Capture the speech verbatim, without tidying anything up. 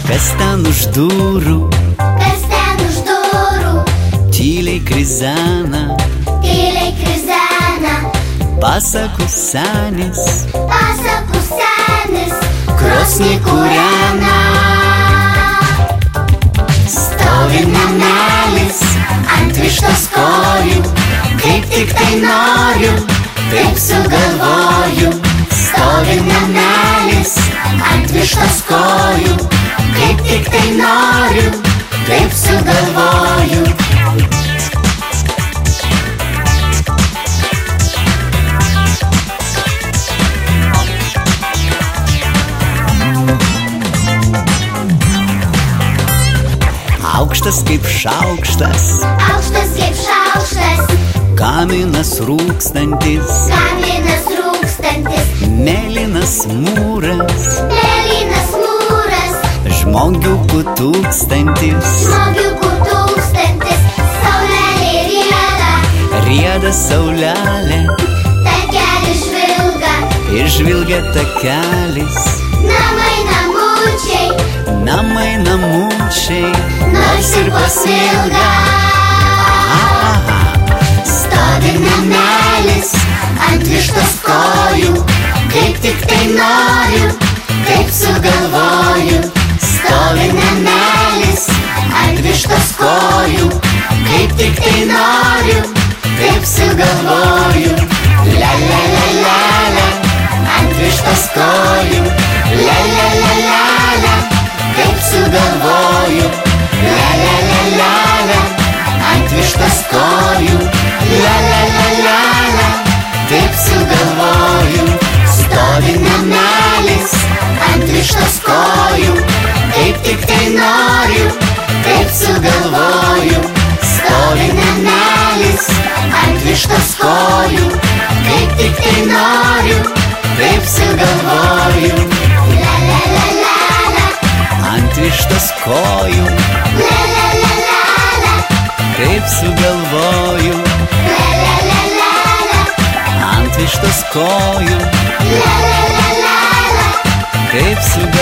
Kas ten už durų, Kas ten už durų, tyliai krizena, tyliai krizena, pasakų senis, pasakų senis, krosnį kūrena. Stovi namelis ant vištos kojų, kaip tik tai noriu, taip sugalvoju. Stovi namelis ant vištos kojų, kaip tik tai noriu, taip sugalvoju. Aukštas kaip šaukštas, aukštas kaip šaukštas, kaminas rūkstantis, kaminas rūkstantis, mėlynas mūras, mėlynas mūras, žmogiukų tūkstantis, žmogiukų tūkstantis, saulelė rieda, rieda saulelė, takelis žvilga, ir žvilgia takelis, namai namučiai, namai namučiai, nors ir pasilga. aha. Stovi namelis ant vištos kojų, kaip tik tai noriu, taip sugalvoju. Stovi namelis ant vištos kojų, kaip tik tai noriu, taip sugalvoju. La la la la la, ant vištos kojų, la la la la la, taip sugalvoju. La la la la la, ant vištos kojų, la la la la la, taip sugalvoju. Stovi namelis ant vištos kojų, kaip tik tai noriu, taip sugalvoju. Stovi namelis ant vištos kojų, kaip tik tai noriu, taip sugalvoju. La la la la la, Ant vištos kojų, la la la la la, kaip sugalvoju. la la la la la, Ant vištos kojų, la la la la la. kaip sugalvoju.